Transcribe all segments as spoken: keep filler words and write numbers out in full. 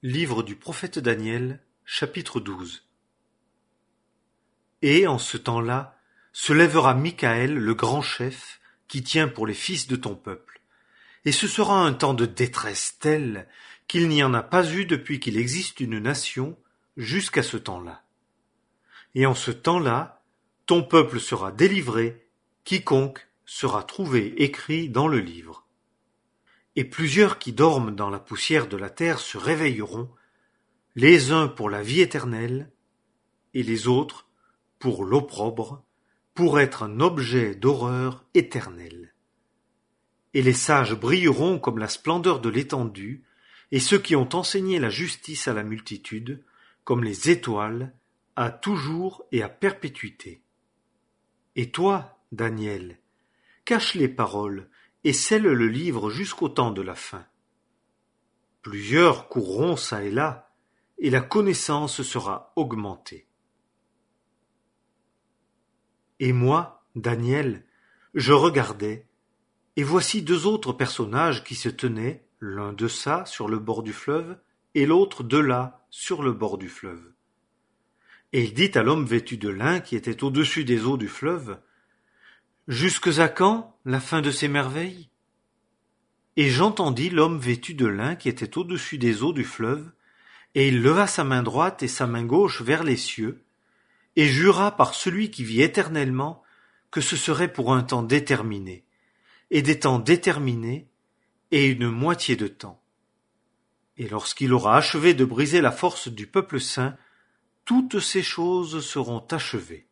Livre du prophète Daniel, chapitre douze. Et en ce temps-là, se lèvera Michaël, le grand chef, qui tient pour les fils de ton peuple. Et ce sera un temps de détresse telle qu'il n'y en a pas eu depuis qu'il existe une nation jusqu'à ce temps-là. Et en ce temps-là, ton peuple sera délivré, quiconque sera trouvé écrit dans le livre. Et plusieurs qui dorment dans la poussière de la terre se réveilleront, les uns pour la vie éternelle, et les autres pour l'opprobre, pour être un objet d'horreur éternelle. Et les sages brilleront comme la splendeur de l'étendue, et ceux qui ont enseigné la justice à la multitude, comme les étoiles, à toujours et à perpétuité. Et toi, Daniel, cache les paroles, et scelle le livre jusqu'au temps de la fin. Plusieurs courront çà et là, et la connaissance sera augmentée. Et moi, Daniel, je regardais, et voici deux autres personnages qui se tenaient, l'un deçà sur le bord du fleuve, et l'autre de là sur le bord du fleuve. Et il dit à l'homme vêtu de lin qui était au-dessus des eaux du fleuve, « Jusques à quand la fin de ces merveilles ?» Et j'entendis l'homme vêtu de lin qui était au-dessus des eaux du fleuve, et il leva sa main droite et sa main gauche vers les cieux, et jura par celui qui vit éternellement que ce serait pour un temps déterminé, et des temps déterminés, et une moitié de temps. Et lorsqu'il aura achevé de briser la force du peuple saint, toutes ces choses seront achevées.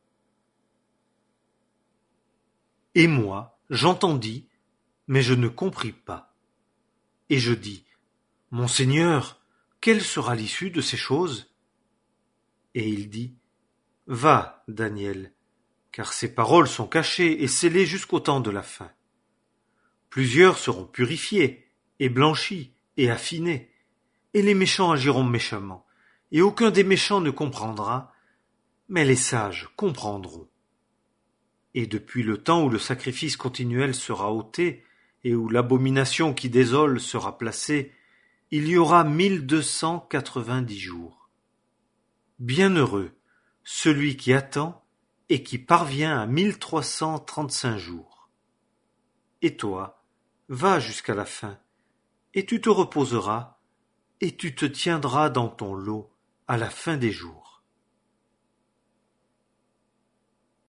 Et moi, j'entendis, mais je ne compris pas. Et je dis, Mon Seigneur, quelle sera l'issue de ces choses? Et il dit, Va, Daniel, car ces paroles sont cachées et scellées jusqu'au temps de la fin. Plusieurs seront purifiés, et blanchis, et affinés, et les méchants agiront méchamment, et aucun des méchants ne comprendra, mais les sages comprendront. Et depuis le temps où le sacrifice continuel sera ôté, et où l'abomination qui désole sera placée, il y aura mille deux cent quatre-vingt-dix jours. Bienheureux celui qui attend et qui parvient à mille trois cent trente-cinq jours. Et toi, va jusqu'à la fin, et tu te reposeras, et tu te tiendras dans ton lot à la fin des jours.